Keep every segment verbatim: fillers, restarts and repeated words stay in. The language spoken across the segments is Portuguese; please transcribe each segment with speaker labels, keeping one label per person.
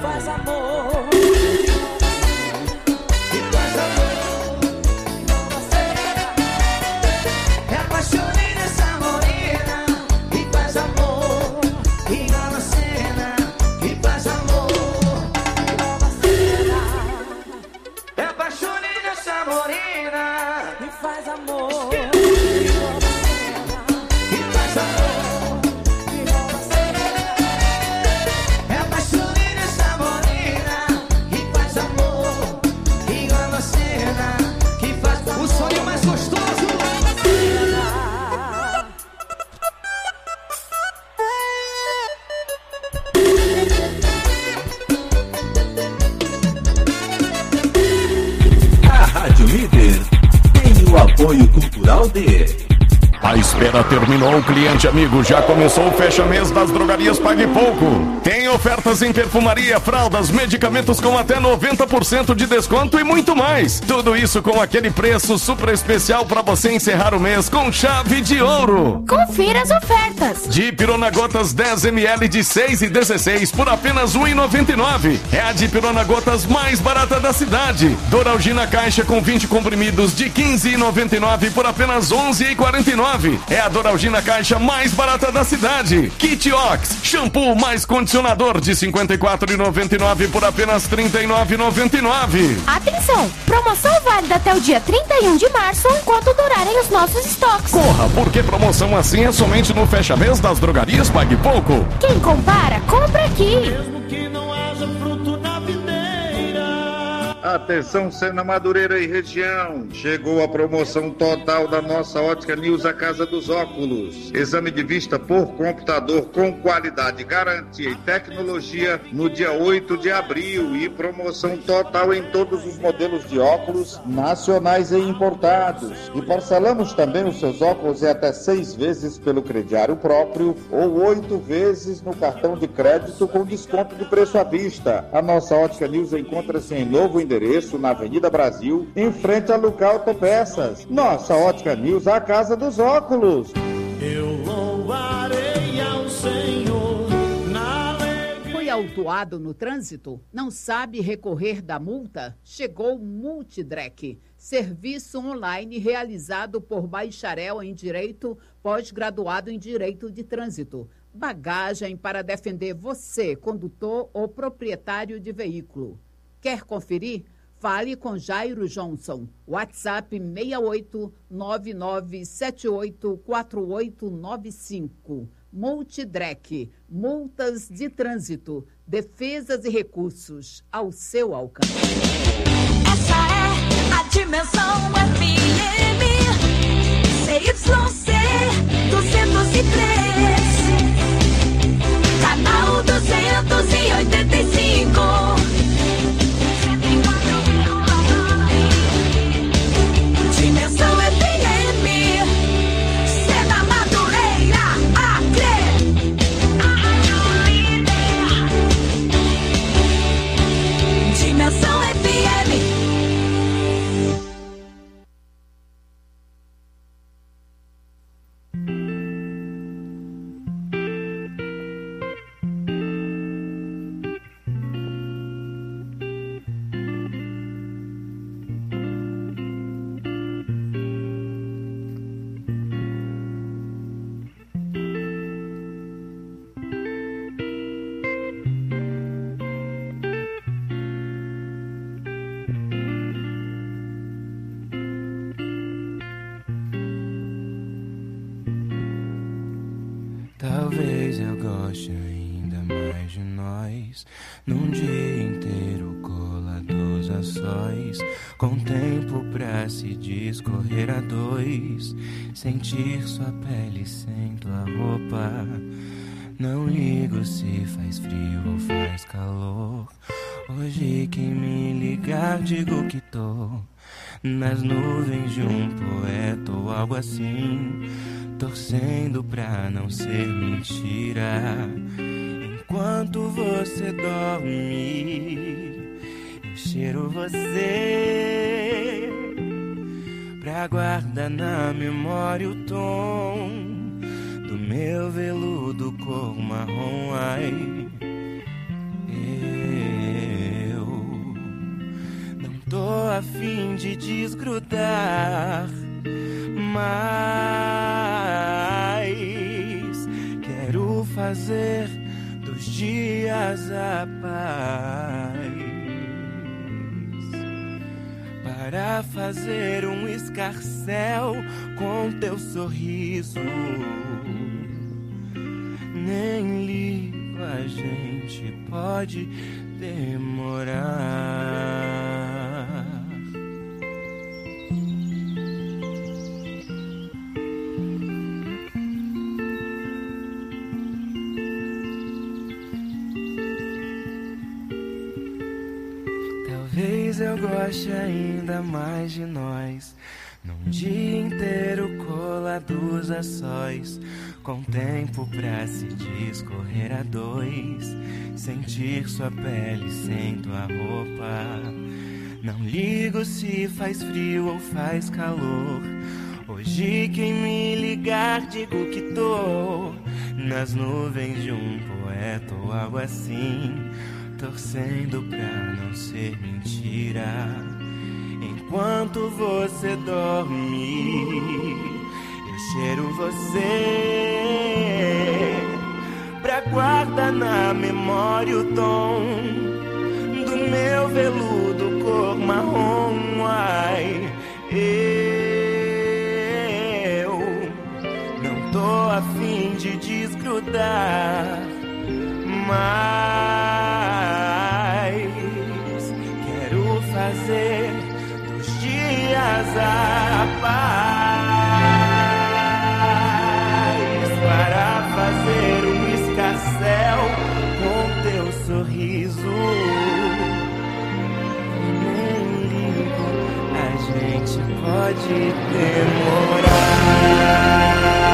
Speaker 1: faz amor.
Speaker 2: Apoio cultural de...
Speaker 3: A espera terminou, cliente amigo. Já começou o fecha-mês das drogarias Pague Pouco. Tem ofertas em perfumaria, fraldas, medicamentos com até noventa por cento de desconto e muito mais. Tudo isso com aquele preço super especial para você encerrar o mês com chave de ouro.
Speaker 4: Confira as ofertas.
Speaker 3: Dipirona Gotas dez mililitros de seis e dezesseis por apenas um real e noventa e nove centavos. É a Dipirona Gotas mais barata da cidade. Doralgina Caixa com vinte comprimidos de quinze reais e noventa e nove centavos por apenas onze reais e quarenta e nove centavos. É a Doralgina Caixa mais barata da cidade. Kit Ox, shampoo mais condicionador de cinquenta e quatro reais e noventa e nove centavos por apenas trinta e nove reais e noventa e nove centavos.
Speaker 4: Atenção, promoção válida até o dia trinta e um de março enquanto durarem os nossos estoques.
Speaker 3: Corra, porque promoção assim é somente no fecha-mês das drogarias Pague Pouco.
Speaker 4: Quem compara, compra aqui.
Speaker 1: Mesmo que não haja fruto na videira.
Speaker 5: Atenção, Sena Madureira e região. Chegou a promoção total da nossa Ótica News, a Casa dos Óculos. Exame de vista por computador com qualidade, garantia e tecnologia no dia oito de abril. E promoção total em todos os modelos de óculos nacionais e importados. E parcelamos também os seus óculos em até seis vezes pelo crediário próprio ou oito vezes no cartão de crédito com desconto de preço à vista. A nossa Ótica News encontra-se em novo endereço na Avenida Brasil, em frente a Luca Autopeças. Nossa Ótica News, a Casa dos Óculos.
Speaker 1: Eu louvarei ao Senhor na alegria.
Speaker 6: Foi autuado no trânsito? Não sabe recorrer da multa? Chegou o Multidrec, serviço online realizado por bacharel em Direito, pós-graduado em Direito de Trânsito. Bagagem para defender você, condutor ou proprietário de veículo. Quer conferir? Fale com Jairo Johnson. WhatsApp seis oito nove nove sete oito quatro oito nove cinco. Multidrec, multas de trânsito, defesas e recursos ao seu alcance.
Speaker 7: Essa é a Dimensão F M, C Y C duzentos e três, canal duzentos e oitenta e cinco. Dimensão F M, Sena Madureira, Acre, Dimensão F M.
Speaker 8: Talvez eu goste ainda mais de nós, num dia inteiro colados a sós, com tempo pra se discorrer a dois, sentir sua pele sem tua roupa. Não ligo se faz frio ou faz calor, hoje que me ligar digo que tô nas nuvens de um poeta ou algo assim, torcendo pra não ser mentira. Enquanto você dorme, eu cheiro você pra guardar na memória o tom do meu veludo cor marrom. Ai, é. a fim de desgrudar, mas quero fazer dos dias a paz, para fazer um escarcéu com teu sorriso. Nem ligo, a gente pode demorar. Talvez eu goste ainda mais de nós, num dia inteiro colados a sós, com tempo pra se discorrer a dois, sentir sua pele sem tua roupa. Não ligo se faz frio ou faz calor, hoje quem me ligar digo que tô nas nuvens de um poeta ou algo assim, torcendo pra não ser mentira. Enquanto você dorme, eu cheiro você pra guardar na memória o tom do meu veludo cor marrom. Ai, eu não tô a fim de desgrudar, mas quero fazer dos dias a paz, para fazer um escarcéu com teu sorriso. Nem ligo, a gente pode demorar.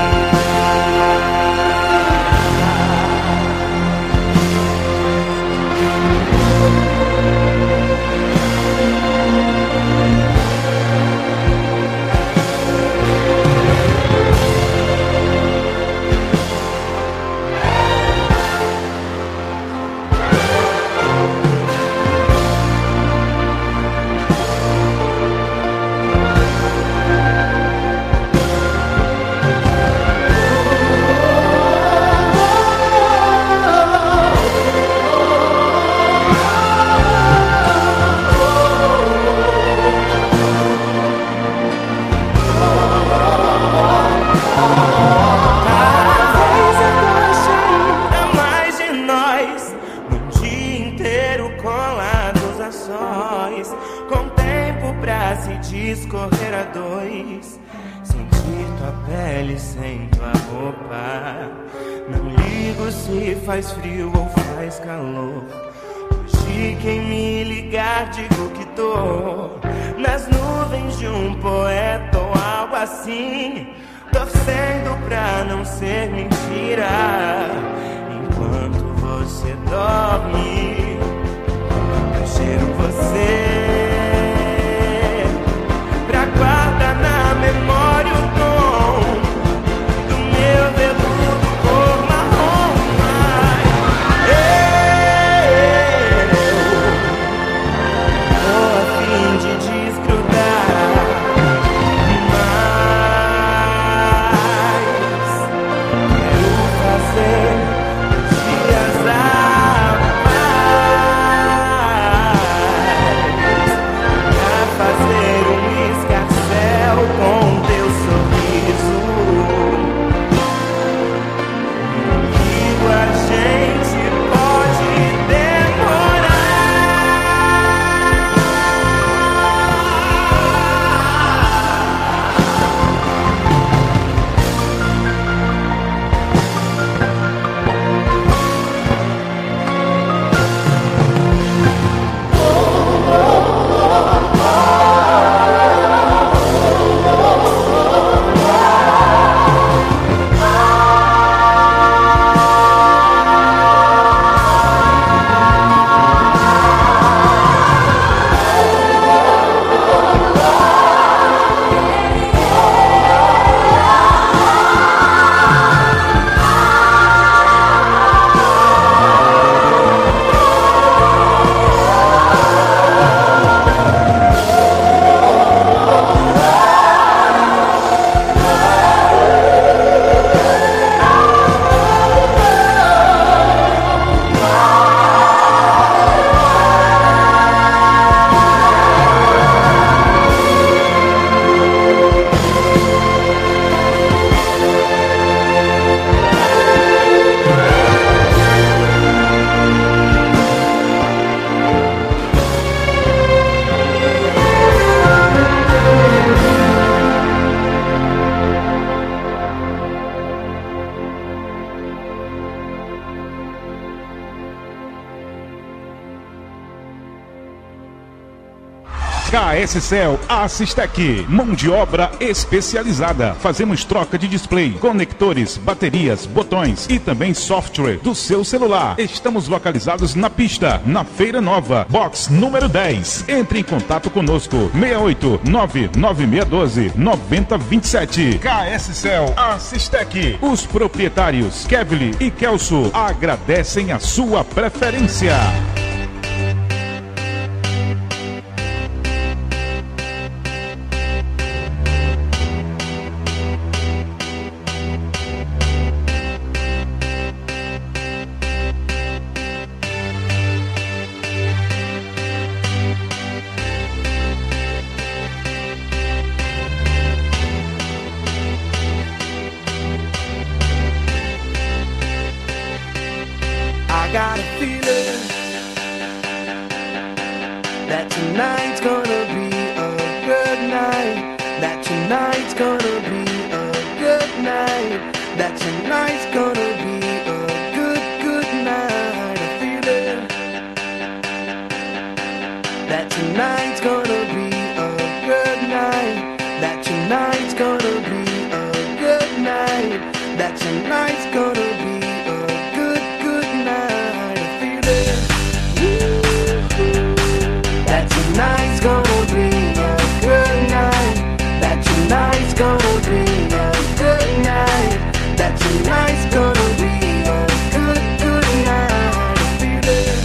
Speaker 8: Discorrer a dois, sentir tua pele sem tua roupa. Não ligo se faz frio ou faz calor, hoje quem me ligar digo que tô nas nuvens de um poeta ou algo assim, torcendo pra não ser mentira. Enquanto você dorme, eu cheiro você pra guardar na memória o tom do meu veludo cor marrom. Eu tô a fim de desgrudar, mas quero fazer os dias a paz.
Speaker 2: K S Cell Assistec, mão de obra especializada. Fazemos troca de display, conectores, baterias, botões e também software do seu celular. Estamos localizados na pista, na Feira Nova, box número dez. Entre em contato conosco, seis oito nove nove seis um dois nove zero dois sete. K S Cell Assistec. Os proprietários Kevly e Kelso agradecem a sua preferência.
Speaker 1: Got a feeling that tonight's gonna be a good night. That tonight's gonna be a good night. That tonight's gonna be a good, good night. A feeling that tonight's gonna be a good night. That tonight's gonna be a good night. That tonight's gonna be tonight's gonna be a good night. That tonight's gonna be a good night. That tonight's gonna be a good, good night. I feel it.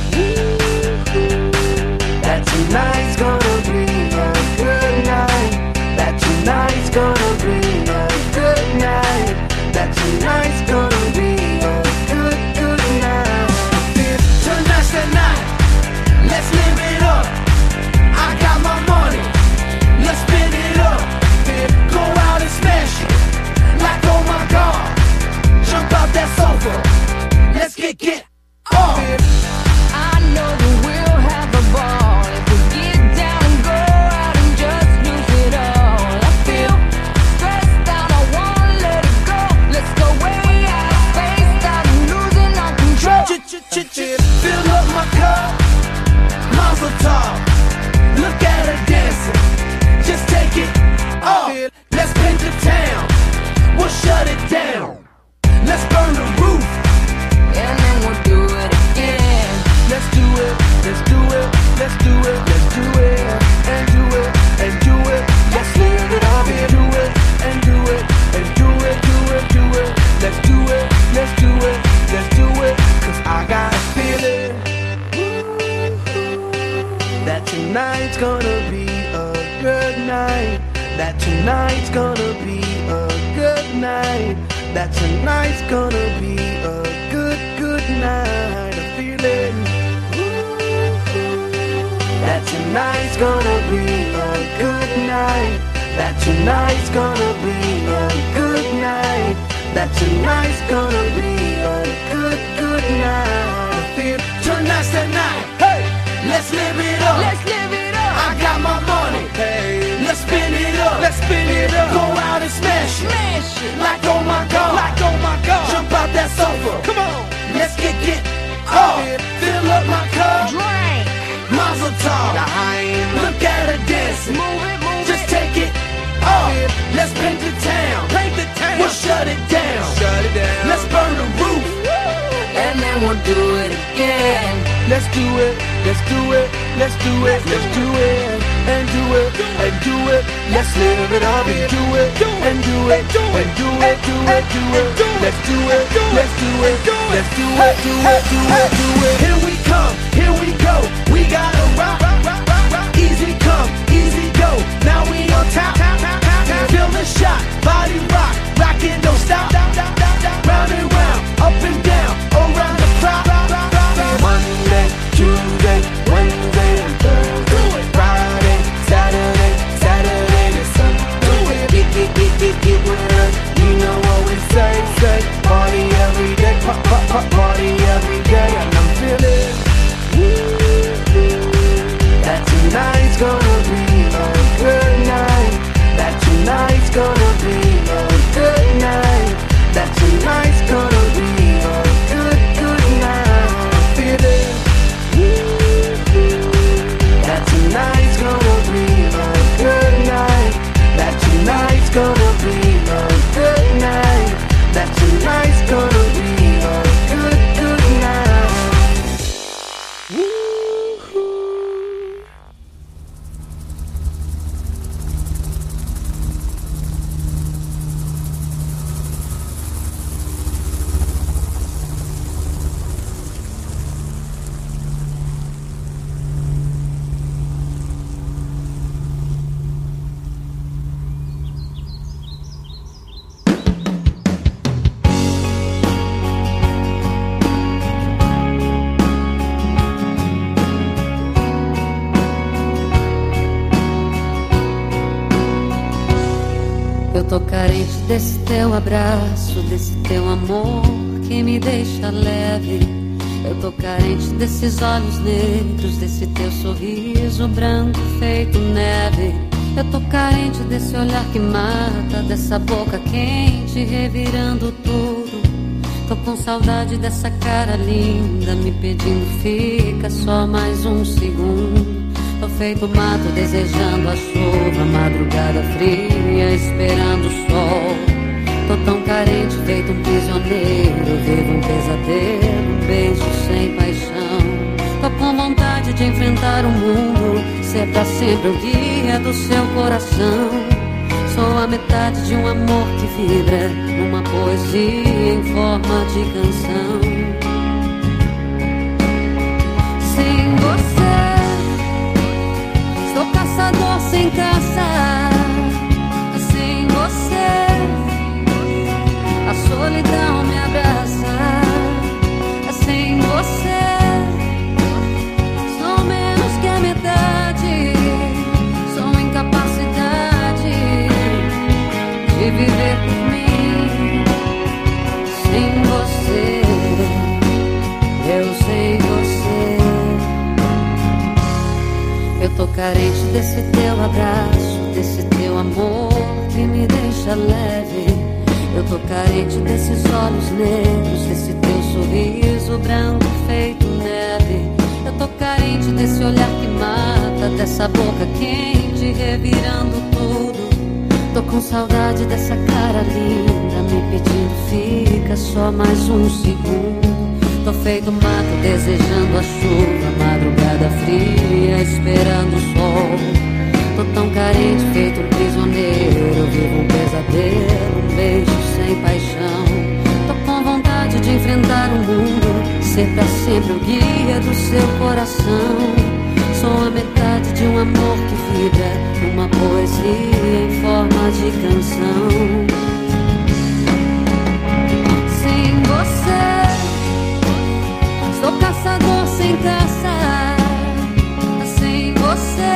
Speaker 1: That tonight's gonna be a good night. That tonight's gonna be a good night. That tonight's gonna be a good, good night. I feel tonight's the night. Let's live it up. I got my money, let's spin it up. Go out and smash it, like oh my god. Jump out that sofa, let's get get off.
Speaker 7: I know that we'll have a ball if we get down and go out and just lose it all. I feel stressed out, I wanna let it go. Let's go way out of space, out and losing our control.
Speaker 1: Fill up my cup, Mazel tov. Look at her dancing, just take it off. Let's paint the town, we'll shut it down. Let's burn the roof,
Speaker 7: and then we'll do it again.
Speaker 1: Let's do it, let's do it, let's do it, let's do it, and do it, and do it. Let's live it up and do it, and do it, and do it, do it, do it. Let's do it, let's do it, let's do it. Cause I got a feeling that tonight's gonna be a good night. That tonight's gonna be a good night. That tonight's gonna be a good, good night. A feeling that tonight's gonna be a good night. That tonight's gonna be a good night. That tonight's gonna be a good, good night. I feel tonight's the night. Hey, let's live it up.
Speaker 7: Let's live it up.
Speaker 1: I got my money. Hey, let's spin it up. Let's spin it up. Go out and smash it.
Speaker 7: Smash it.
Speaker 1: Like oh my god. Like oh my god. Jump out that sofa. Come on. Let's get get off. Fill up my cup.
Speaker 7: Drink.
Speaker 1: Mazel tov. Look at her dancing.
Speaker 7: Move it, move
Speaker 1: Just
Speaker 7: it.
Speaker 1: take it off. Let's paint the town. Paint the town. We'll shut it down. Shut it down. Let's burn the roof.
Speaker 7: And then we'll do it again.
Speaker 1: Let's do it, let's do it, let's do it, let's do it, and do it, and do it. Let's live it up and do it, and do it, and do it, do it, do it. Let's do it, let's do it, let's do it, do it, do it, do it. Here we come, here we go. We gotta rock, easy come, easy go. Now we on top, feel the shot, body rock, rockin' don't stop. Round and round, up and down, around the clock. Monday, Tuesday, Wednesday, and Thursday, Friday, Saturday, Saturday to Sunday. Get, get, get, get, get with us. You know what we say, say. Party every day, pop, pop, pop, party every day. And I'm feeling that tonight's gonna be a good night. That tonight's gonna be a good night.
Speaker 9: tô carente desse teu abraço, desse teu amor que me deixa leve. Eu tô carente desses olhos negros, desse teu sorriso branco feito neve. Eu tô carente desse olhar que mata, dessa boca quente revirando tudo. Tô com saudade dessa cara linda me pedindo fica só mais um segundo. Tô feito mato desejando a chuva, madrugada fria esperando o sol. Tô tão carente feito um prisioneiro, vivo um pesadelo, um beijo sem paixão. Tô com vontade de enfrentar o mundo, ser pra sempre o guia do seu coração. Sou a metade de um amor que vibra numa poesia em forma de canção. Sem você sou caçador sem caça. Sem você a solidão me abraça. Sem você sou menos que a metade. Sou incapacidade de viver por mim. Sem você, eu sem você. Eu tô carente desse teu abraço, desse teu amor que me deixa leve. Eu tô carente desses olhos negros, desse teu sorriso branco feito neve. Eu tô carente desse olhar que mata, dessa boca quente revirando tudo. Tô com saudade dessa cara linda me pedindo fica só mais um segundo. Tô feito mato desejando a chuva, madrugada fria esperando o sol. Tô tão carente feito um prisioneiro, vivo um pesadelo, um beijo sem paixão. Tô com vontade de enfrentar o mundo, ser pra sempre o guia do seu coração. Sou a metade de um amor que vibra numa poesia em forma de canção. Sem você sou caçador sem caça. Sem você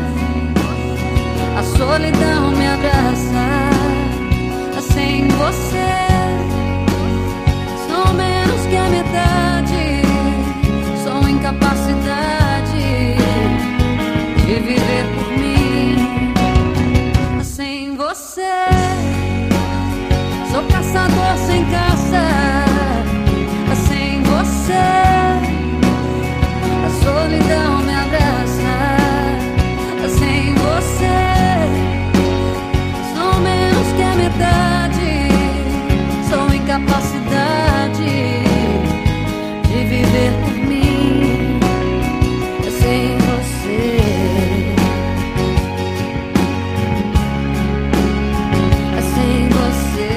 Speaker 9: a solidão me abraça. Sem você sou menos que a metade. Sou incapacidade de viver por mim. Sem você sou caçador sem caça. Sem você a solidão me abraça. Sem você sou menos que a metade. Sou incapacidade de viver por mim. Sem você, sem você,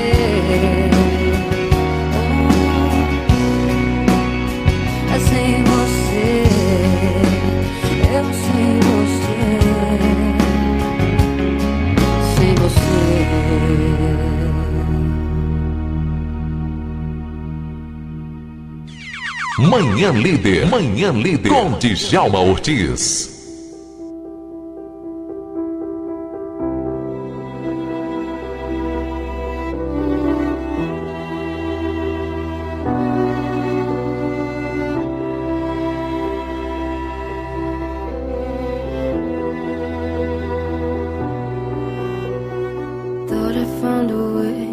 Speaker 9: oh, sem você, eu sem você, sem você.
Speaker 10: Manhã Líder, Manhã Líder, com Djalma Ortiz.
Speaker 7: Thought I found a way.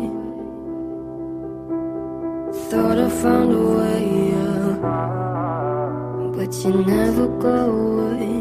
Speaker 7: Thought I found a way, yeah. But you never go away.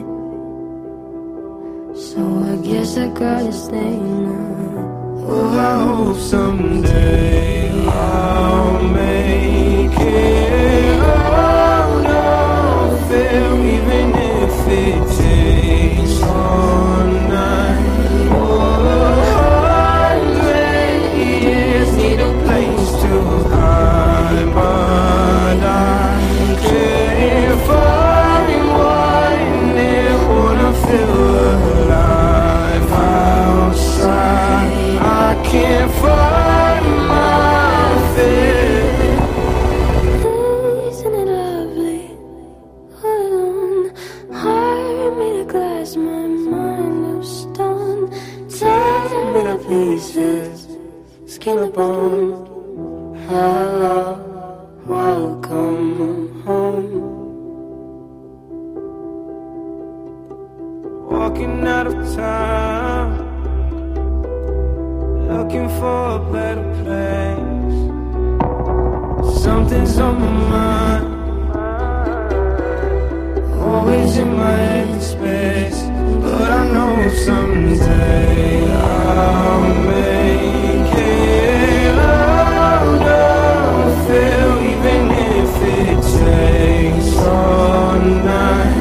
Speaker 7: So I guess I gotta stay now.
Speaker 8: Oh, I hope someday I'll make it out of there, even if it takes all night. Oh, hundred years need a place to hide, but I can't find one that wanna feel alive outside. I can't find my fear.
Speaker 7: Isn't it lovely? All alone, heart made of glass, my mind of stone. Tear me to pieces.
Speaker 8: walking out of town, looking for a better place. Something's on my mind, always in my empty space. But I know someday I'll make it out of here, even if it takes all night.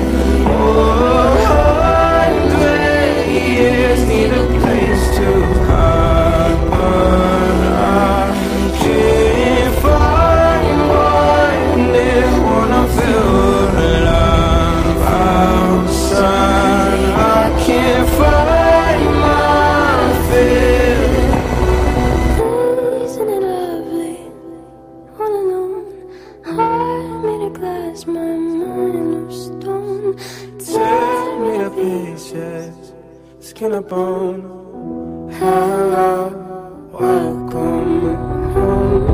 Speaker 8: Years need a place to hide, but I can't find one there. Wanna feel alive outside. I can't find my feeling.
Speaker 7: Isn't it lovely? All alone, heart made of glass, my mind of stone.
Speaker 8: Tear me to pieces, skin and bone. Hello, welcome home.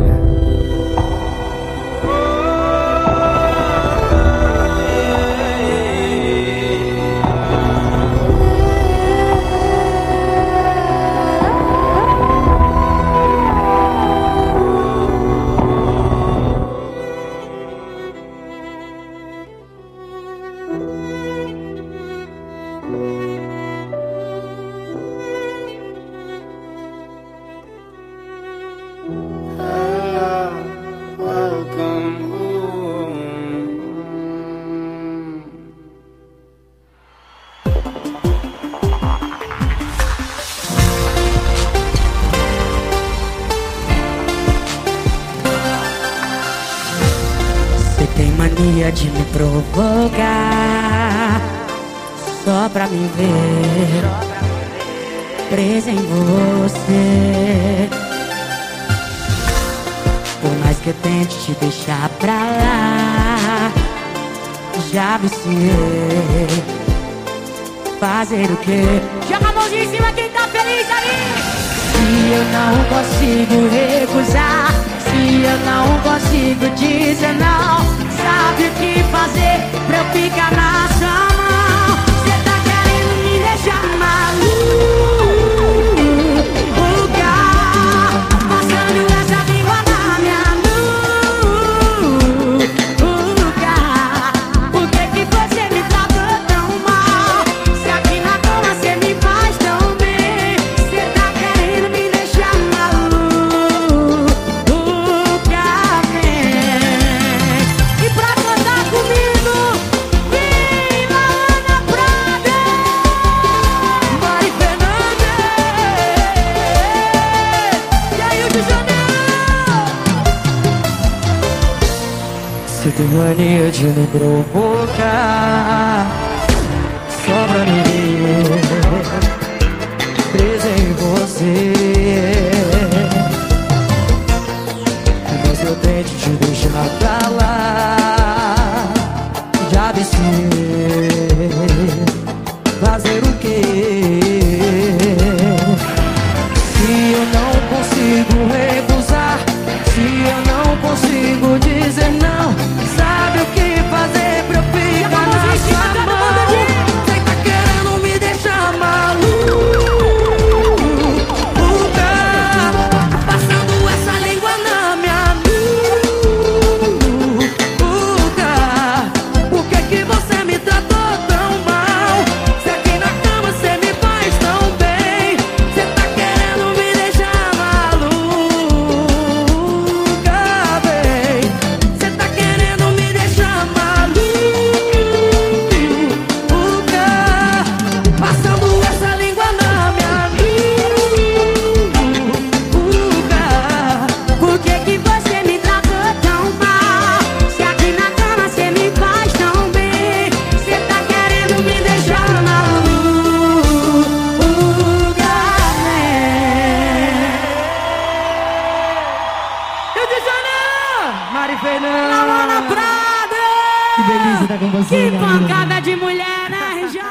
Speaker 11: De me provocar só pra me ver presa em você. Por mais que eu tente te deixar pra lá, já viciei. Fazer o quê? Joga a mãozinha em cima quem tá feliz aí. Se eu não consigo recusar, se eu não consigo dizer não, sabe o que fazer pra eu ficar na sua mão? Cê tá querendo me deixar maluca, passando essa língua na minha nuca. Por que que você me tratou tão mal? Se aqui na cama cê me faz tão bem. Cê tá querendo me deixar maluca, vem. E pra cantar comigo, viva Ana Prada, Mari Fernandes e aí o de Janeiro.
Speaker 8: Você tem mania de me provocar só pra me ver presa em você. Mas eu tento te deixar pra lá, já desci. Fazer o quê? Se eu não consigo recusar, se eu não consigo dizer não, sabe o que fazer pra eu ficar na sua mão? Cê tá querendo me deixar maluca, passando essa língua na minha nuca. Por que que você me tratou tão mal? Se aqui na cama cê me faz tão bem. Cê tá querendo me deixar maluca, bem. Cê tá querendo me deixar maluca, passando essa língua na minha nuca.
Speaker 11: Por que que você me tratou tão mal? Se aqui na cama cê me faz tão bem. Cê tá querendo me deixar maluca,
Speaker 8: Eu de Janeiro, Mari Fernandes.
Speaker 11: Ana Prada.
Speaker 8: Que delícia tá com você,
Speaker 11: Que
Speaker 8: minha
Speaker 11: pancada de mulher, né, R J?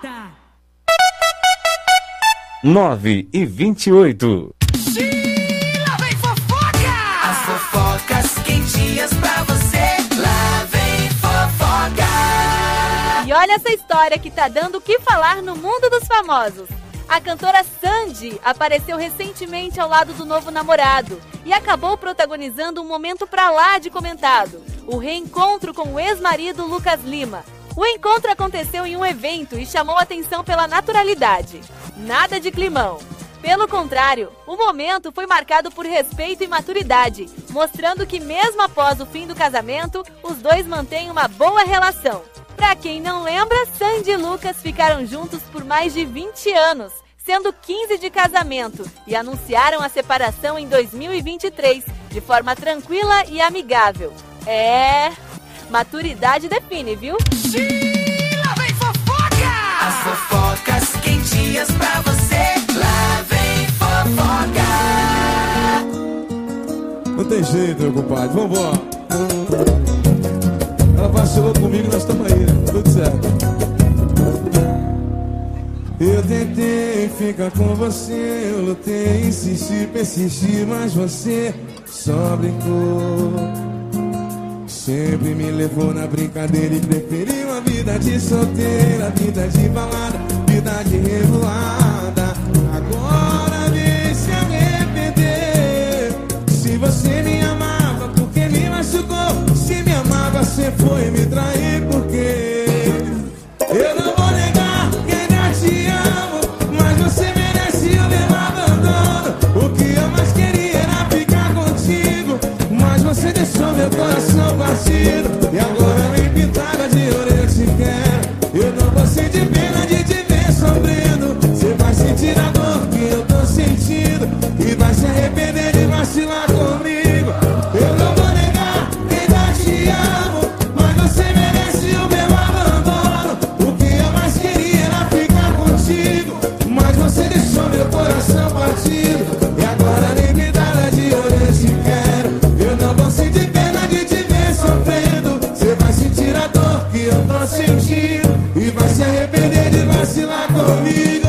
Speaker 12: nove e vinte e oito.
Speaker 7: Lá vem fofoca! As fofocas quentinhas pra você. Lá vem fofoca!
Speaker 13: E olha olha essa história que tá dando o que falar no mundo dos famosos. A cantora Sandy apareceu recentemente ao lado do novo namorado e acabou protagonizando um momento pra lá de comentado, o reencontro com o ex-marido Lucas Lima. O encontro aconteceu em um evento e chamou atenção pela naturalidade. Nada de climão. Pelo contrário, o momento foi marcado por respeito e maturidade, mostrando que mesmo após o fim do casamento, os dois mantêm uma boa relação. Pra quem não lembra, Sandy e Lucas ficaram juntos por mais de vinte anos, sendo quinze de casamento, e anunciaram a separação em dois mil e vinte e três, de forma tranquila e amigável. É... maturidade define, viu?
Speaker 14: Lá vem fofoca! As fofocas quentinhas pra você. Lá vem fofoca!
Speaker 15: Não tem jeito, meu compadre. Vambora. Ela vacilou comigo, nós estamos aí, né? Tudo certo. Eu tentei ficar com você, eu lutei, insisti, persisti, mas você só brincou. Sempre me levou na brincadeira e preferiu a vida de solteira, vida de balada, vida de revoada. Agora vem se arrepender. Se você me amava, porque me machucou? Se me amava, você foi me trair, porque eu não vou negar que ainda te amo, mas você merece o meu abandono. O que eu mais queria era ficar contigo, mas você deixou meu coração partido. E agora vem pintada de ouro, eu te quero. Eu não vou sentir pena de te ver sofrendo. Você vai sentir a dor que eu tô sentindo e vai se arrepender de vacilar comigo. Eu não vou negar que ainda te amo, mas você merece o meu abandono. O que eu mais queria era ficar contigo, mas você deixou meu coração partido. E agora nem pintada de ouro, eu te quero. Eu não vou sentir pena de te ver sofrendo. Você vai sentir a dor que eu tô sentindo e vai se arrepender de vacilar comigo.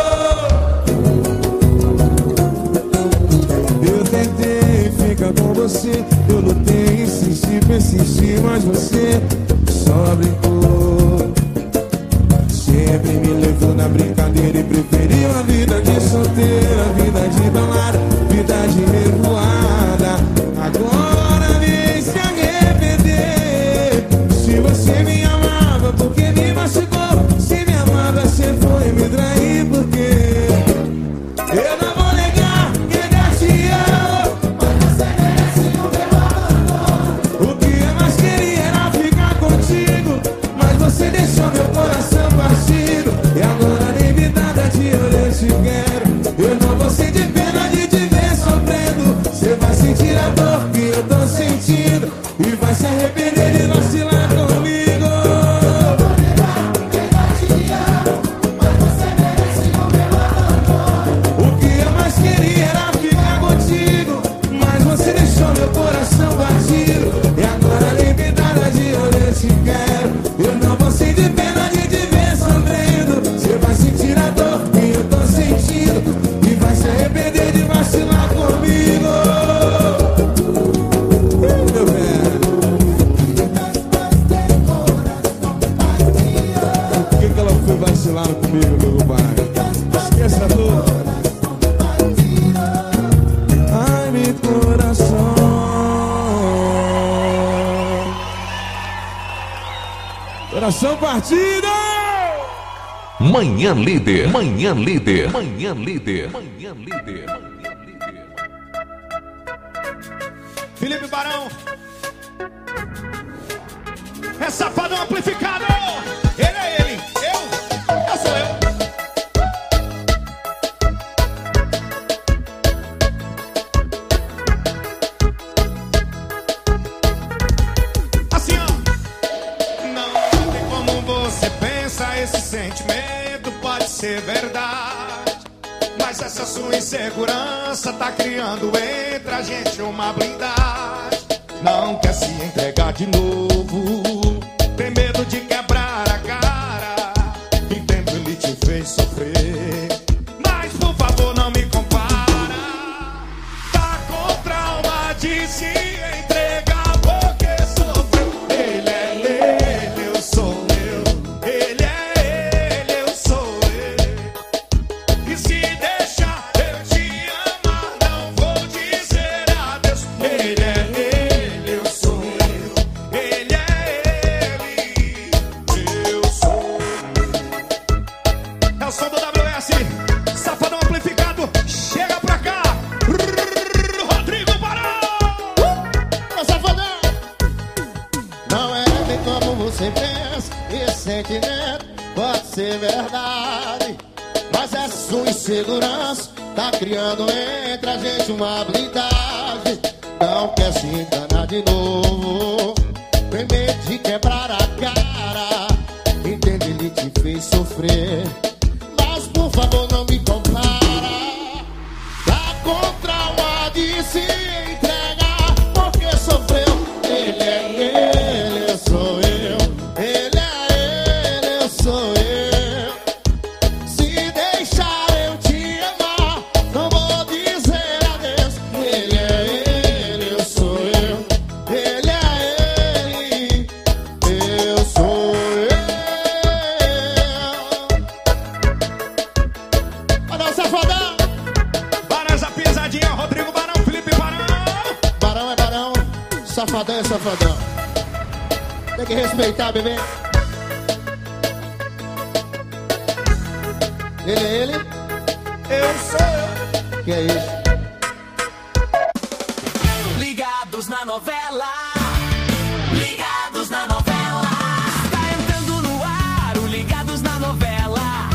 Speaker 15: Eu tentei ficar com você, eu lutei, insisti, persisti, mas você só brincou. Sempre me levou na brincadeira e preferiu a vida de solteira, a vida de balada, vida de revoada. Agora vem se arrepender. Se você me amava, porque me machucou? Se me amava, você foi me trair, porque eu não vou negar que ainda te amo, mas você merece o meu abandono. O que eu mais queria era ficar contigo, mas você deixou meu coração partido. E agora nem me nada de ouro eu te quero. Eu não vou sentir pena de te ver sofrendo. Você vai sentir a dor que eu tô sentindo e vai se arrepender de vacilar comigo. O que eu mais queria era ficar contigo, mas você deixou meu coração batido. E agora nem me nada de ouro eu te quero. Eu não vou sentir pena de te ver sofrendo. Você vai sentir a dor que eu tô sentindo e vai se arrepender de vacilar comigo. Ei, meu velho. Por que que ela foi vacilar comigo, meu compadre? Esqueça a dor. Ai, meu coração. Coração partido!
Speaker 10: Manhã Líder, Manhã Líder, Manhã Líder, Manhã Líder.
Speaker 16: Felipe Barão é safadão amplificado. Ele é ele, eu, eu sou eu. Assim, ó. Não tem como você pensa, esse sentimento pode ser verdade, mas essa sua insegurança tá criando entre a gente uma blindagem. Não quer se entregar de novo, tem medo de quebrar a cara. Entendo, ele te fez sofrer, mas por favor não me compara. Tá com trauma de se entregar porque sofreu. Ele é ele, eu sou eu. Ele você pensa, esse sentimento pode ser verdade, mas essa sua insegurança tá criando entre a gente uma blindagem. Não quer se enganar de novo, tem medo de quebrar a cara. Entende, ele te fez sofrer, mas por favor não me compara. Tá com trauma de se entregar, porque sofreu. Ele é ele, eu sou eu. Ele é ele, eu sou eu. Se deixar eu te amar, não vou dizer adeus. Ele é ele, eu sou eu. Ele é ele, eu sou eu. Olha o safadão.
Speaker 17: Barão, essa pisadinha, Rodrigo Barão, Felipe Barão.
Speaker 16: Barão é barão, safadão é safadão. Tem que respeitar, bebê. Ele é ele?
Speaker 17: Eu sou eu.
Speaker 16: Que é isso?
Speaker 14: Ligados na novela. Ligados na novela. Tá entrando no ar o Ligados na novela.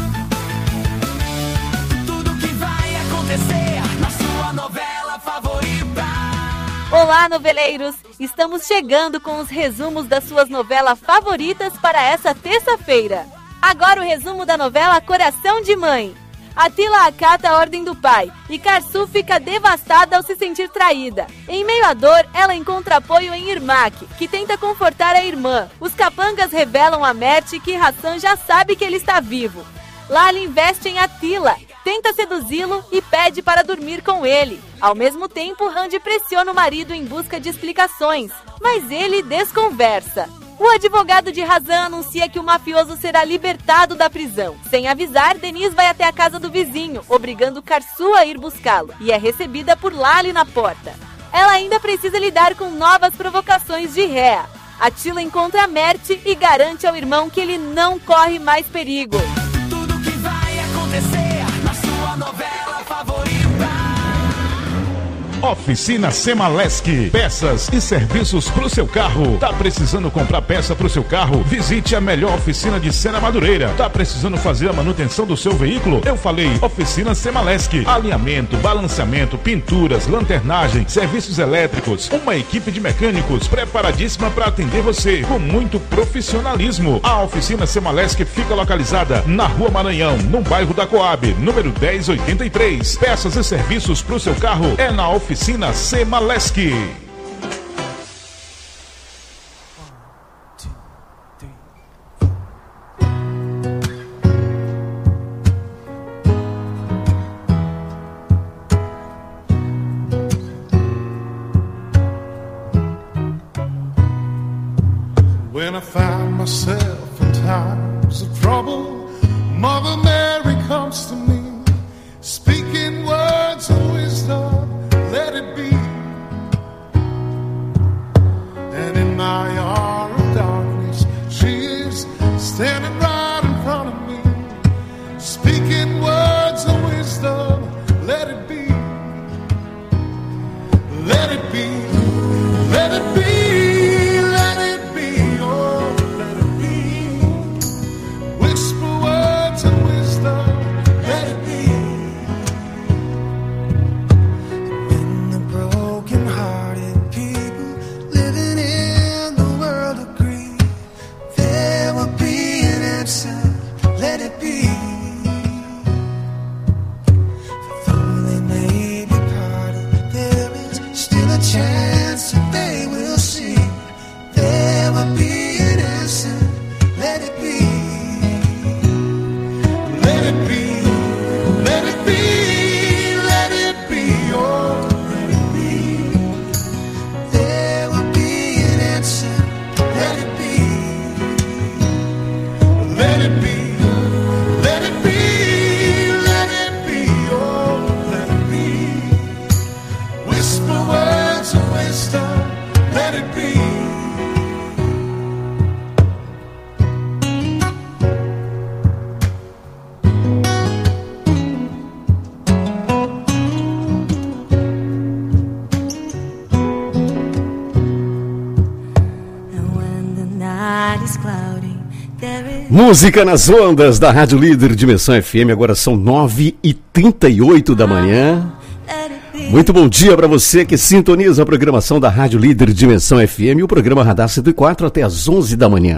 Speaker 14: Tudo que vai acontecer na sua novela favorita.
Speaker 13: Olá, noveleiros! Estamos chegando com os resumos das suas novelas favoritas para essa terça-feira. Agora o resumo da novela Coração de Mãe. Atila acata a ordem do pai e Karsu fica devastada ao se sentir traída. Em meio à dor, ela encontra apoio em Irmak, que tenta confortar a irmã. Os capangas revelam a Mert que Hassan já sabe que ele está vivo. Lali investe em Atila, tenta seduzi-lo e pede para dormir com ele. Ao mesmo tempo, Randy pressiona o marido em busca de explicações, mas ele desconversa. O advogado de Razan anuncia que o mafioso será libertado da prisão. Sem avisar, Denise vai até a casa do vizinho, obrigando Karsu a ir buscá-lo, e é recebida por Lali na porta. Ela ainda precisa lidar com novas provocações de Rhea. Atila encontra Mert e garante ao irmão que ele não corre mais perigo.
Speaker 14: Tudo que vai acontecer na sua novela favorita.
Speaker 2: Oficina Semaleski, peças e serviços pro seu carro. Tá precisando comprar peça pro seu carro? Visite a melhor oficina de Sena Madureira. Tá precisando fazer a manutenção do seu veículo? Eu falei, Oficina Semaleski. Alinhamento, balanceamento, pinturas, lanternagem, serviços elétricos. Uma equipe de mecânicos preparadíssima para atender você com muito profissionalismo. A Oficina Semaleski fica localizada na Rua Maranhão, no bairro da Coab, número dez oitenta e três. Peças e serviços pro seu carro é na Oficina Oficina Semaleski.
Speaker 15: When I find myself in times of trouble, Mother Mary comes to me, speaking words of wisdom. Let it be. And in my hour of darkness, she is standing right in front of me, speaking words of wisdom. Let it be. Let it be. Let it be. Let it be. Oh, let it be. Whisper words of wisdom. Let it be.
Speaker 14: Broken-hearted people living in the world agree there will be an answer.
Speaker 18: Música nas ondas da Rádio Líder Dimensão F M. Agora são nove e trinta e oito da manhã. Muito bom dia para você que sintoniza a programação da Rádio Líder Dimensão F M. O programa Radar cento e quatro até às onze da manhã.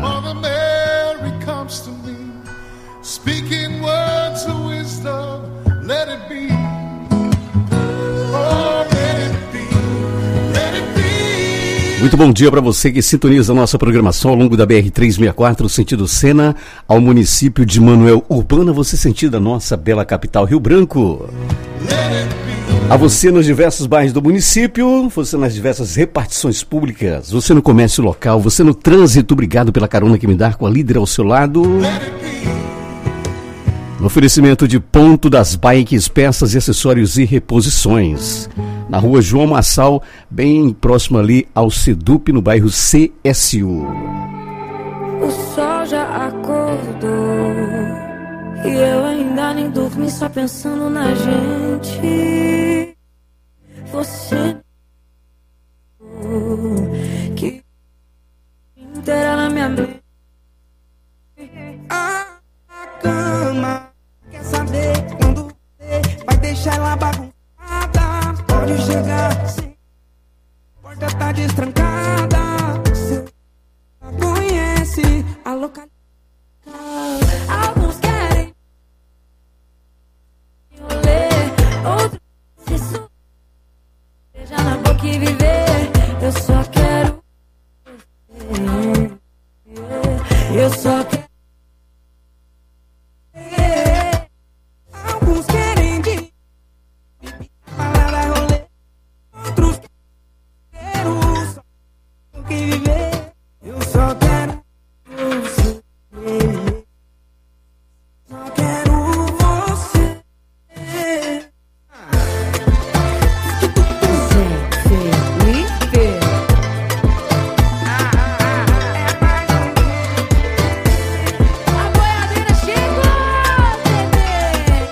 Speaker 18: Muito bom dia para você que sintoniza a nossa programação ao longo da B R trezentos e sessenta e quatro, sentido Sena, ao município de Manoel Urbana, você sentido a nossa bela capital Rio Branco. A você nos diversos bairros do município, você nas diversas repartições públicas, você no comércio local, você no trânsito, obrigado pela carona que me dá com a Líder ao seu lado. No oferecimento de Ponto das Bikes, peças e acessórios e reposições. Na rua João Massal, bem próximo ali ao Sedup, no bairro C S U.
Speaker 7: O sol já acordou e eu ainda nem dormi, só pensando na gente. Você que inteira na minha mente. A cama quer saber quando você vai deixar ela bagunçada. Pode chegar, sim. A porta tá destrancada. Você conhece a localidade. Alguns querem rolê, outros se su... Beijar na boca e viver. Eu só quero Eu só quero Alguns querem de balada, rolê, outros quero só que viver. Eu só quero você. Só quero você. A boiadeira chegou, bebê.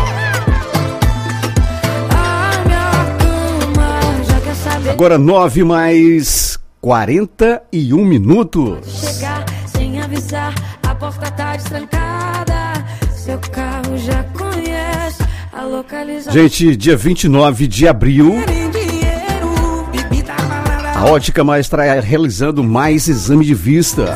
Speaker 7: A minha cama já quer saber.
Speaker 18: Agora nove mais quarenta e um minutos.
Speaker 7: Chegar sem avisar, a porta tá destrancada. Seu carro já conhece a localização.
Speaker 18: Gente, dia vinte e nove de abril, a Ótica Mais está realizando mais exame de vista.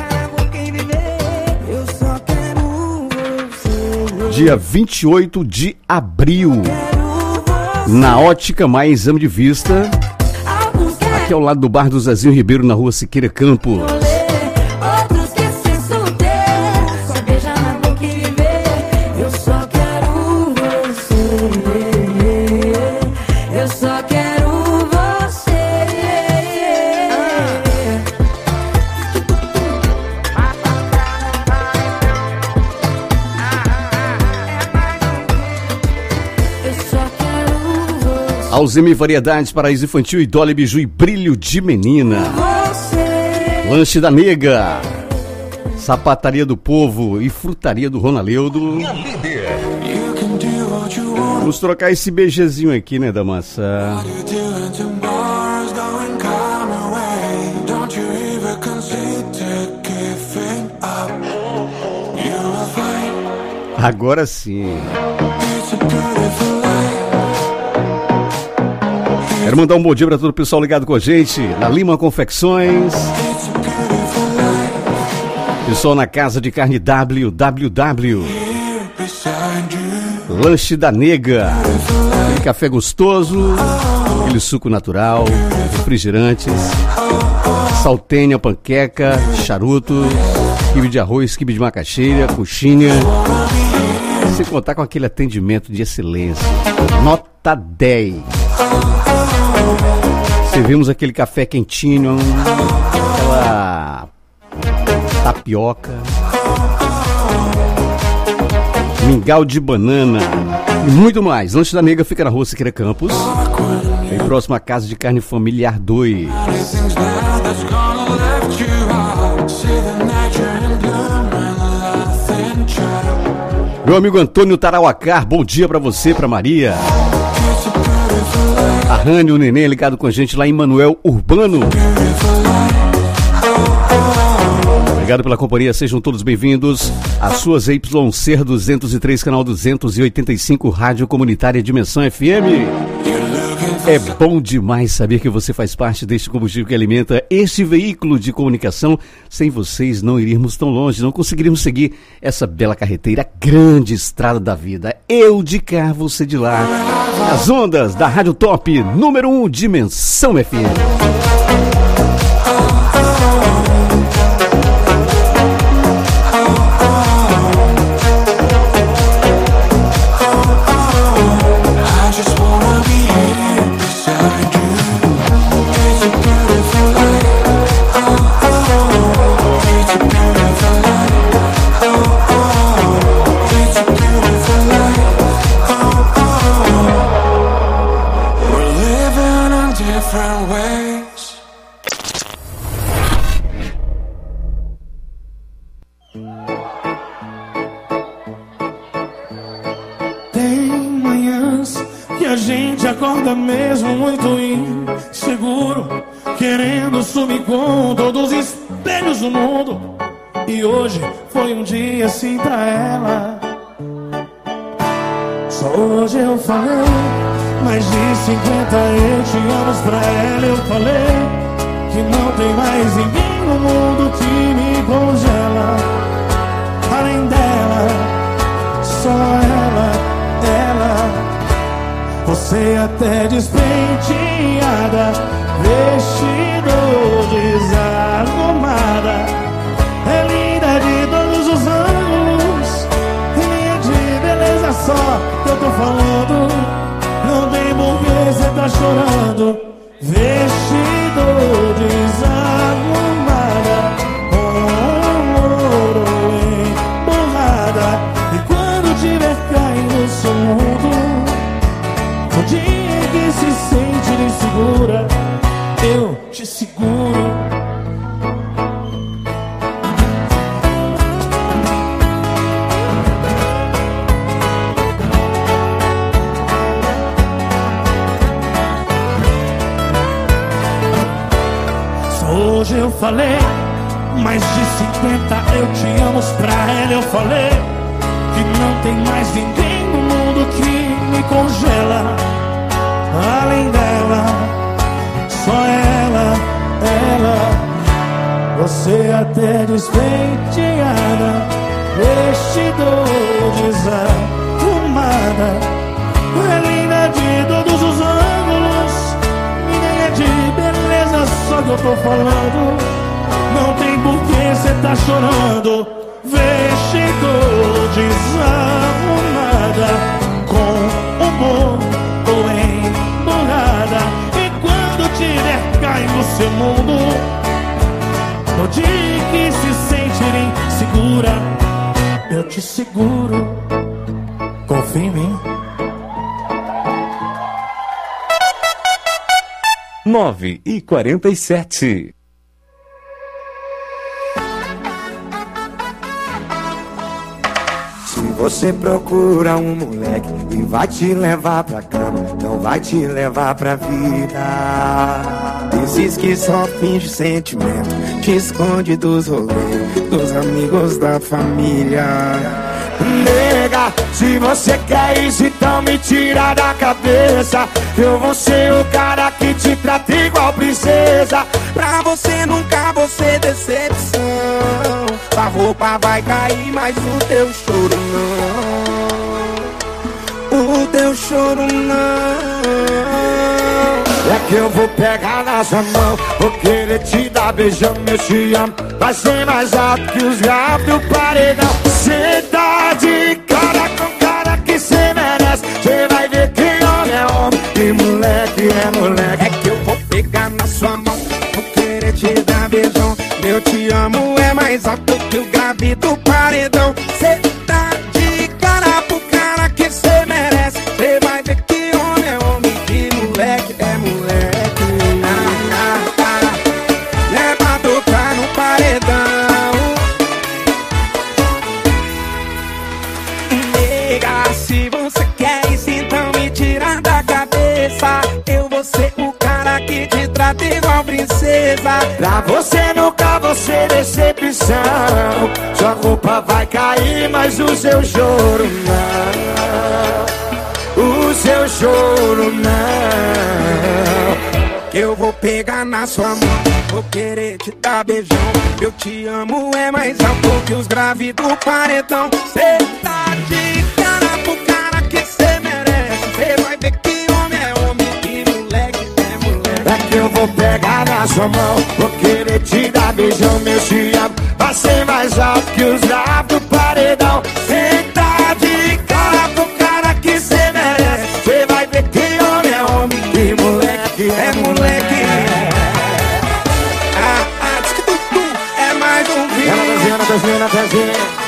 Speaker 18: Dia vinte e oito de abril, na Ótica Mais Exame de Vista, aqui ao lado do bar do Zezinho Ribeiro, na rua Siqueira Campos.
Speaker 7: Outros que se solteiros, só beijar na boca e viver. Eu só quero você. Eu só quero você. Eu só quero você.
Speaker 18: Alzheimer Variedades, Paraíso Infantil, Idole, Biju e Brilho de Menina. Lanche da Nega, Sapataria do Povo e Frutaria do Ronaldo. Vamos trocar esse beijezinho aqui, né, da maçã. Agora sim. Quero mandar um bom dia para todo o pessoal ligado com a gente na Lima Confecções. Pessoal na Casa de Carne W W W. Lanche da Nega. Aquele café gostoso, aquele suco natural, refrigerantes, saltenha, panqueca, charuto, quibe de arroz, quibe de macaxeira, coxinha. Sem contar com aquele atendimento de excelência. Nota dez. Servimos aquele café quentinho, aquela tapioca, mingau de banana e muito mais. Lanche da Nega fica na rua Siqueira Campos, em próximo à Casa de Carne Familiar dois. Meu amigo Antônio Tarauacar, bom dia pra você, pra Maria. A Rani, o neném ligado com a gente lá em Manoel Urbano. Obrigado pela companhia, sejam todos bem-vindos às suas Y C duzentos e três, canal duzentos e oitenta e cinco, Rádio Comunitária Dimensão F M. É bom demais saber que você faz parte deste combustível que alimenta este veículo de comunicação. Sem vocês não iríamos tão longe, não conseguiríamos seguir essa bela carreteira, grande estrada da vida. Eu de cá, você de lá. As ondas da Rádio Top, número um, Dimensão F M.
Speaker 19: Acorda mesmo muito inseguro, querendo sumir com todos os espelhos do mundo. E hoje foi um dia assim pra ela. Só hoje eu falei mais de cinquenta eu te amo pra ela. Eu falei que não tem mais ninguém no mundo que me congela. Além dela, só ela, ela. Você até despenteada, vestido desarrumada, é linda de todos os ângulos, linha de beleza só que eu tô falando. Não tem porquê cê tá chorando. Vestido desarrumada, com ouro emburrada. E quando tiver caindo no seu mundo, o dia que se sente insegura, eu te seguro. Só hoje eu falei mais de cinquenta eu te amo pra ela. Eu falei que não tem mais ninguém no mundo que me congela. Além dela, só ela, ela. Você até despenteada, vestido desarrumada, é linda de todos os ângulos, ninguém é de beleza só que eu tô falando. Não tem porquê cê tá chorando. Vestido desarrumada, com humor embolada. E quando tiver cai no seu mundo, no dia que se sentir insegura, eu te seguro. Confia em mim.
Speaker 12: nove e quarenta e sete.
Speaker 20: Você procura um moleque e vai te levar pra cama, não vai te levar pra vida. Dizes que só finge sentimento, te esconde dos rolês, dos amigos da família. Nega, se você quer isso, então me tira da cabeça. Eu vou ser o cara que te trata igual princesa. Pra você nunca vou ser decepção. A roupa vai cair, mas o teu choro não. O teu choro não. É que eu vou pegar na sua mão, vou querer te dar beijão, eu te amo. Vai ser mais alto que os gatos do paredão. Cê tá de cara com cara que cê merece. Cê vai ver que homem é homem e moleque é moleque. É que eu vou pegar na sua mão, vou querer te dar beijão. Eu te amo é mais alto que o grave do paredão. Cê tá de cara pro cara que cê merece. Cê vai ver que homem é homem e moleque é moleque. Ah, ah, ah. É pra tocar no paredão. Nega, se você quer isso, então me tira da cabeça. Eu vou ser o cara que te trata igual princesa. Pra você nunca vou ser decepção. coração. Sua roupa vai cair, mas o seu choro não. O seu choro não. Que eu vou pegar na sua mão, vou querer te dar beijão. Eu te amo é mais alto que os graves do paredão. Cê tá de cara pro cara que cê merece. Cê vai ver que homem é homem e moleque é moleque. É que eu vou pegar na sua mão, vou querer te dar beijão. Meu te amo vai ser mais alto que os graves do paredão. Cê tá de cara pro cara que cê merece. Cê vai ver que homem é homem e moleque é moleque. Ah, ah, diz que tu, tu é mais um vídeo. Ela tá vendo, tá vendo, tá vendo.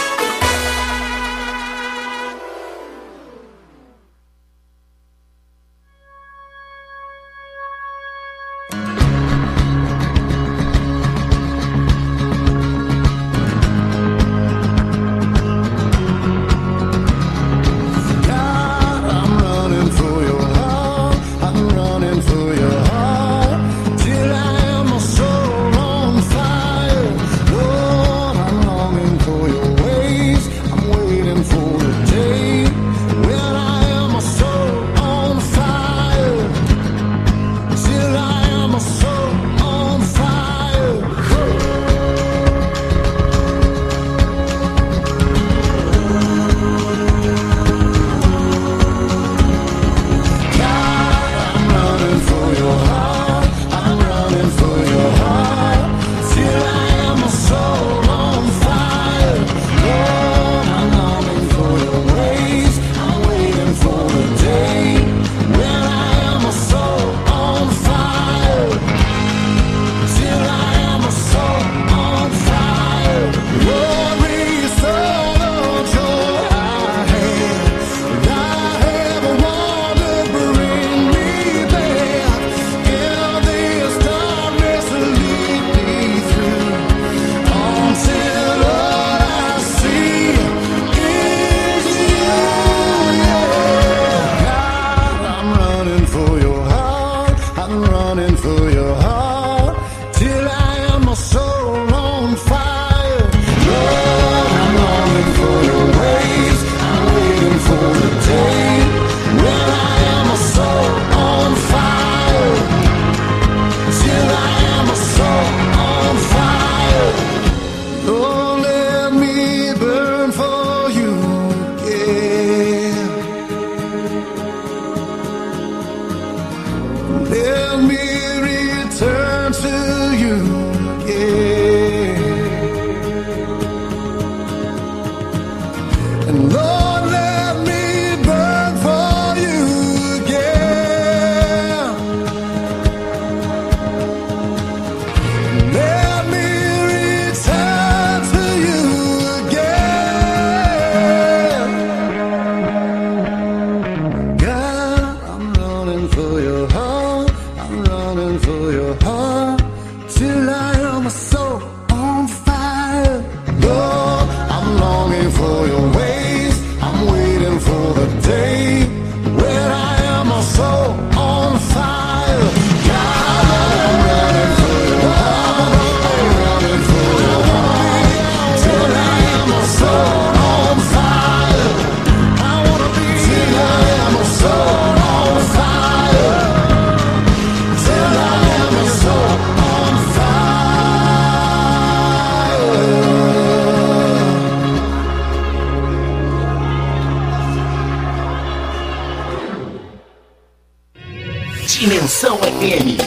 Speaker 14: Dimensão F M.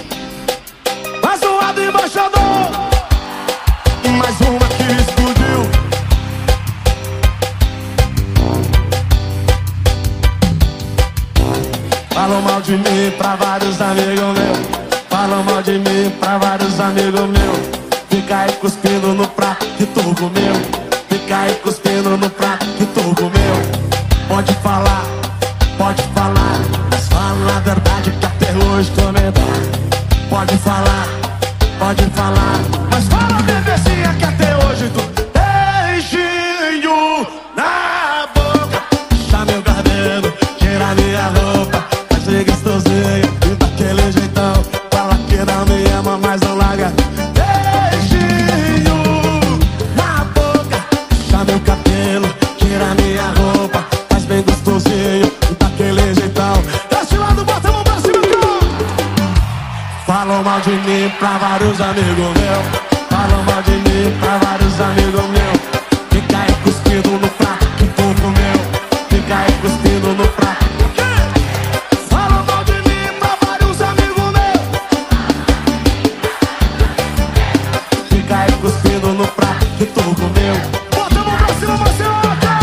Speaker 20: Mais um lado embaixador. Mais uma que explodiu.
Speaker 19: Falam mal de mim pra vários amigos meus. Falam mal de mim pra vários amigos meus. Fica aí cuspindo no prato que tu comeu. Fica aí cuspindo no prato que tu comeu. Pode falar, pode falar, mas fala a verdade que até hoje tô medado. Pode falar, pode falar, mas fala, bebezinha, que até hoje tu beijinho na boca. Puxa meu cabelo, tira minha roupa, faz ser gostosinha e daquele jeitão. Fala que não me ama, mas não larga. Beijinho amigos meus falam mal de mim pra vários amigos meus. Fica aí cuspindo no prato que tu comeu. Fica aí cuspindo no prato. Falam mal de mim pra vários amigos meus. Fica aí cuspindo no prato que tu comeu. Bota a mão pra cima, Marcelo.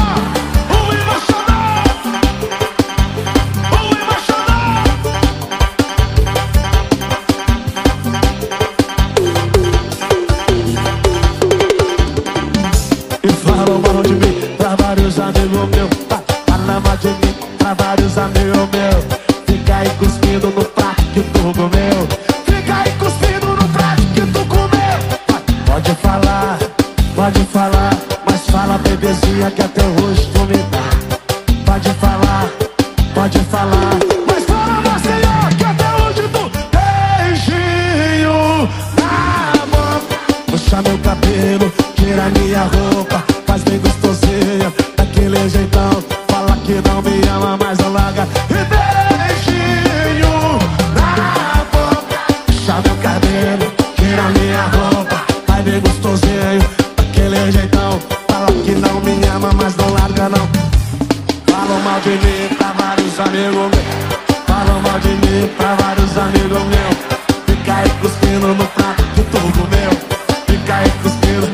Speaker 19: Amigo meu, fala mal de mim pra vários amigos meus. Fica aí cuspindo no prato que tu comeu. Fica aí cuspindo no prato que tu comeu. Pode falar, pode falar, mas fala bebezinha que até hoje tu me dá. Pode falar, pode falar, mas fala Maceió que até hoje tu beijinho na mão. Puxa meu cabelo, tira minha roupa, faz bem gostosinha. Daquele jeitão, fala que não me ama, mas não larga. E beijinho na boca. Puxa meu cabelo, tira minha roupa, vai bem gostosinho. Daquele jeitão, fala que não me ama, mas não larga não. Falam mal de mim pra vários amigos meus. Falam mal de mim pra vários amigos meus. Fica aí cuspindo no prato que tu comeu. Fica aí cuspindo.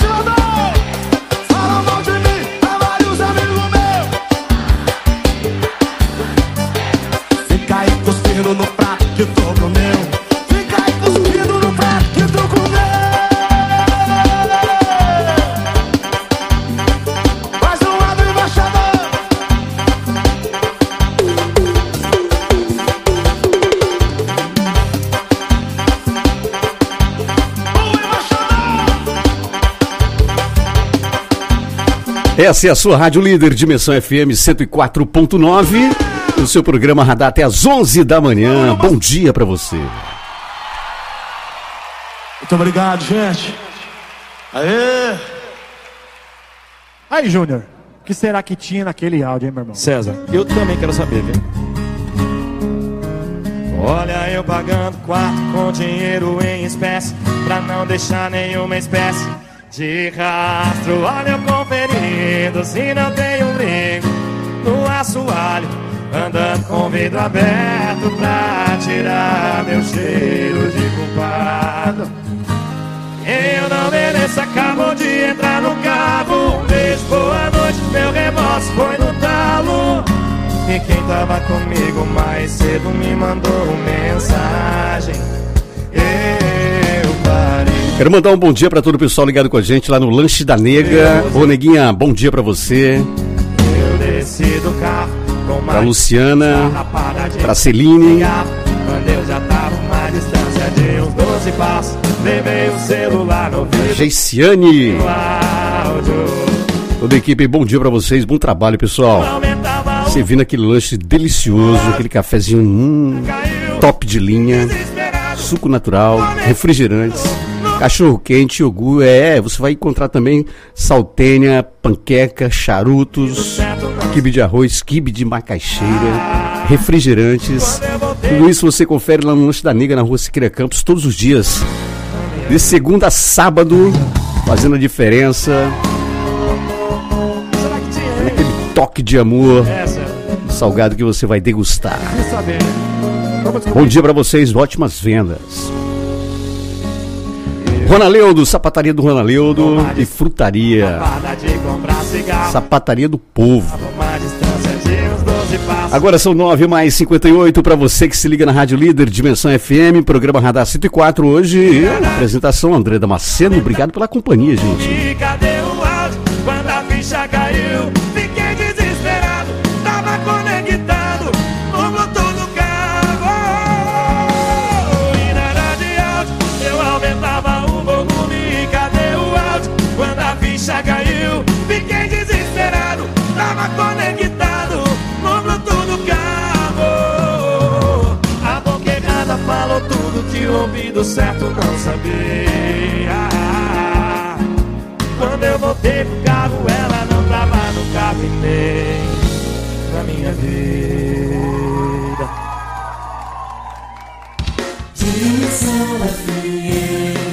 Speaker 19: No prato que tu comeu. Fica aí cuspindo no prato que tu comeu. Mais um lado, embaixador.
Speaker 18: Essa é a sua Rádio Líder, Dimensão F M cento e quatro ponto nove. O seu programa Radar até às onze da manhã. Bom dia pra você.
Speaker 19: Muito obrigado, gente. Aê!
Speaker 21: Aí, Júnior, o que será que tinha naquele áudio, hein, meu irmão?
Speaker 22: César, eu também quero saber, viu? Olha, eu pagando quarto com dinheiro em espécie, pra não deixar nenhuma espécie de rastro. Olha, eu conferindo se não tem um brinco no assoalho, andando com vidro aberto pra tirar meu cheiro de culpado. Eu não mereço, acabou de entrar no carro. Um beijo, boa noite, meu remorso foi no talo. E quem tava comigo mais cedo me mandou mensagem. Eu parei.
Speaker 18: Quero mandar um bom dia pra todo o pessoal ligado com a gente lá no Lanche da Nega. Ô, Neguinha, bom dia pra você.
Speaker 22: Eu desci do carro.
Speaker 18: Pra Luciana, pra Celine.
Speaker 22: Quando eu já tava uma distância de uns doze passos, levei o celular no vídeo.
Speaker 18: Geiciane. Toda a equipe, bom dia pra vocês, bom trabalho, pessoal. Servindo aquele lanche delicioso, aquele cafezinho hum, top de linha, suco natural, refrigerantes, cachorro quente, iogurte, é, você vai encontrar também saltenha, panqueca, charutos, quibe de arroz, quibe de macaxeira, refrigerantes. Tudo isso você confere lá no Lanche da Nega, na rua Siqueira Campos, todos os dias, de segunda a sábado, fazendo a diferença, aquele toque de amor, o salgado que você vai degustar. Bom dia pra vocês, ótimas vendas. Ronaleudo, sapataria do Ronaleudo e frutaria, sapataria do povo. Agora são nove mais cinquenta e oito para você que se liga na Rádio Líder, Dimensão F M, programa Radar cento e quatro. Hoje, apresentação André Damasceno. Obrigado pela companhia, gente.
Speaker 22: Cadê o áudio? Quando a ficha caiu, fiquei desesperado, tava conectado no Bluetooth do carro. E nada de áudio, eu aumentava o volume. Cadê o áudio? Quando a ficha caiu, fiquei desesperado, tava conectado no Bluetooth do carro. A boca errada falou tudo que o ouvido certo não sabia. Quando eu voltei pro carro, ela não tava no carro e nem na minha vida.
Speaker 14: Dimensão F M.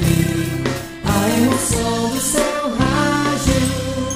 Speaker 7: som do seu rádio.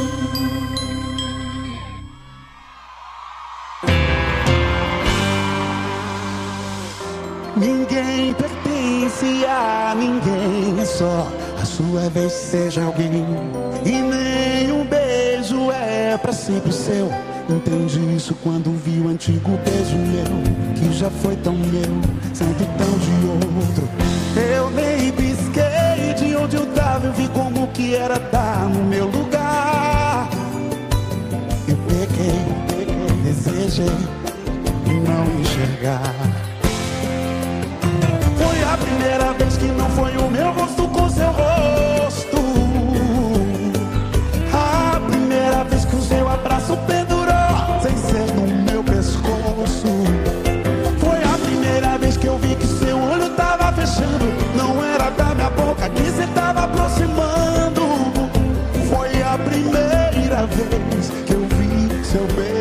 Speaker 19: Ninguém pertence a ninguém, é só a sua vez, seja alguém. E nem um beijo é pra sempre seu. Entendi isso quando vi o antigo beijo meu, que já foi tão meu, sempre tão de outro. Eu nem pisquei de onde eu tava, eu vi como que era dar no meu lugar. Eu peguei, peguei, desejei não enxergar. Foi a primeira vez que não foi o meu rosto com seu rosto. A primeira vez que o seu abraço pendurou sem ser no meu pescoço. Foi a primeira vez que eu vi que seu olho tava fechando, não era da minha boca que você tava aproximando. Foi a primeira vez que eu vi seu beijo